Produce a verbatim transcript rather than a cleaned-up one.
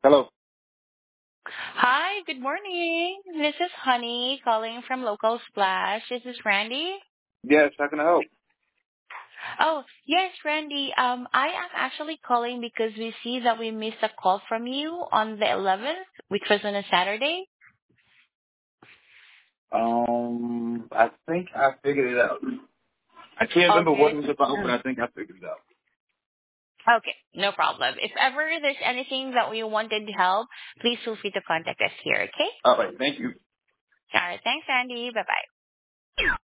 Hello. Hi, good morning. This is Honey calling from Local Splash. This is Randy. Yes, how can I help? Oh, yes, Randy. Um, I am actually calling because we see that we missed a call from you on the eleventh, which was on a Saturday. Um, I think I figured it out. I can't All remember what good. it was about, but I think I figured it out. Okay, no problem. If ever there's anything that we wanted to help, please feel free to contact us here, okay? All right, thank you. All right, thanks, Randy. Bye-bye.